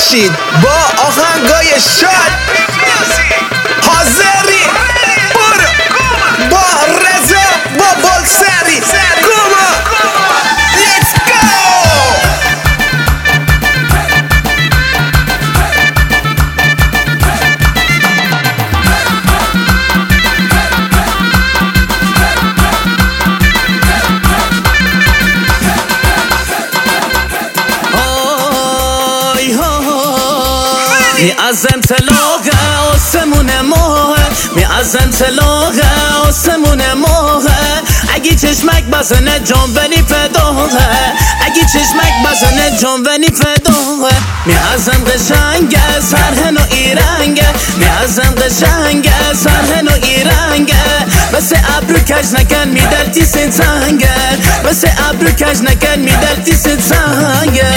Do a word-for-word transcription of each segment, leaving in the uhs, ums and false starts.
باشید با آهنگای شاد. حاضری برو با رضا با بلسری کوما لیتس گو. می از انطلاق آسمون ماه، می از انطلاق آسمون ماه. اگه چشمک بزنه جان بنی فداه، اگه چشمک بزنه جان بنی فداه. می ازم قشنگ سرهن و ایرنگه، می ازم قشنگ سرهن و ایرنگه. مثل ابرو کج نکن می دلتی سین سنگه، مثل ابرو کج نکن می دلتی سین سنگه.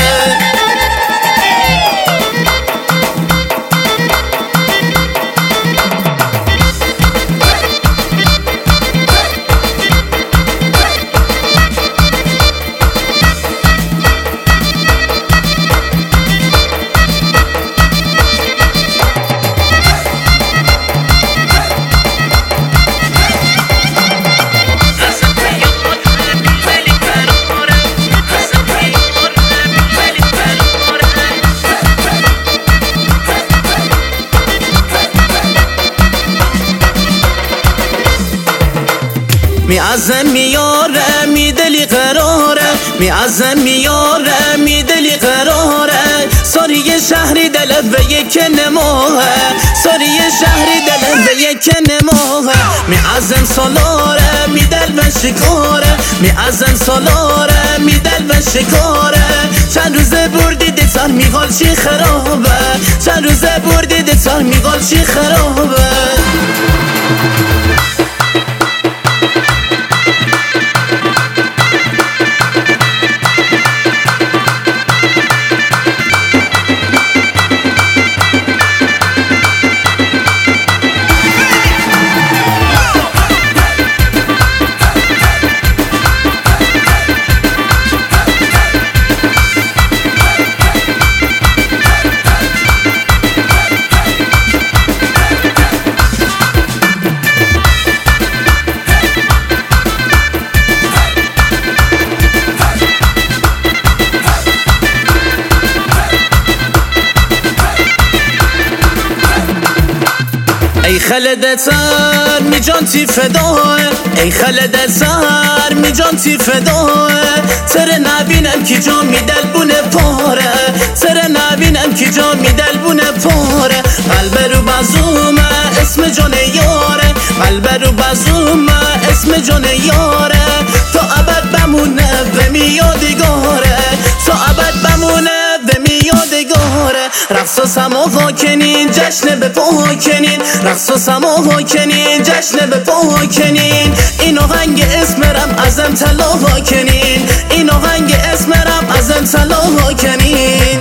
می ازن میاره می دلی قراره، می ازن میاره می دلی قراره. ساری شهری دلت به یک نماه، ساری شهری دلت به یک نماه. می ازن سالاره می دل به شکاره، می ازن سالاره می دل به شکاره. چند روزه بردی دیتار میغال چی خرابه، چند روزه بردی دیتار میغال چی خرابه. ای خلد سر می جان تی فداه، ای خلد سر می جان تی فداه. سر نبینم کی جان می دل بونه پاره، سر نبینم کی جان می دل بونه پاره. قلب رو بازومه اسم جان یاره، قلب رو بازومه اسم جان یاره. تا ابد بمونه و می یادگاره، تا ابد بمونه و می یادگاره. رقص و سما کنین جشن به پا کنین، رقص و سما کنین جشن به پا کنین. این آهنگ اسمرم ازم طلا کنین، این آهنگ اسمرم ازم طلا کنین.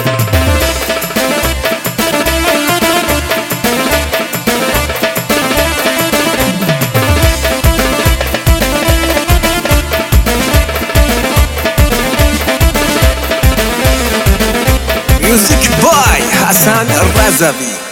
میوزیک بای حسن رضوی.